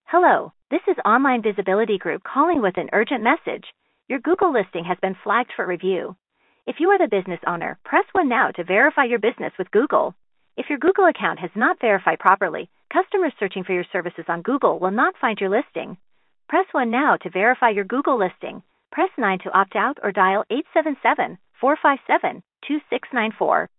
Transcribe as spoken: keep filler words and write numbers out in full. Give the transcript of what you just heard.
Hello, this is Online Visibility Group calling with an urgent message. Your Google listing has been flagged for review. If you are the business owner, press one now to verify your business with Google. If your Google account has not verified properly, customers searching for your services on Google will not find your listing. Press one now to verify your Google listing. Press nine to opt out or dial eight seven seven, four five seven, two six nine four.